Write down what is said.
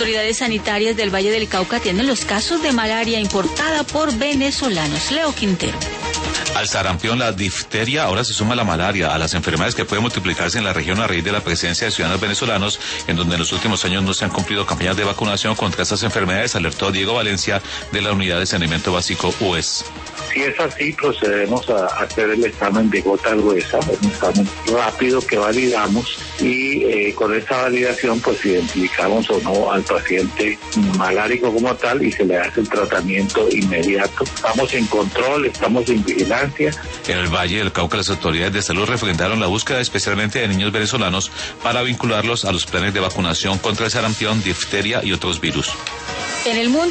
autoridades sanitarias del Valle del Cauca atienden los casos de malaria importada por venezolanos. Leo Quintero. Al sarampión, la difteria, ahora se suma la malaria, a las enfermedades que pueden multiplicarse en la región a raíz de la presencia de ciudadanos venezolanos, en donde en los últimos años no se han cumplido campañas de vacunación contra estas enfermedades, alertó Diego Valencia de la Unidad de Saneamiento Básico UES. Si es así, procedemos a hacer el examen de gota gruesa, un examen rápido que validamos y con esa validación pues identificamos o no al paciente malárico como tal y se le hace el tratamiento inmediato. Estamos en control, estamos en vigilancia. En el Valle del Cauca, las autoridades de salud refrendaron la búsqueda especialmente de niños venezolanos para vincularlos a los planes de vacunación contra el sarampión, difteria y otros virus. En el mundo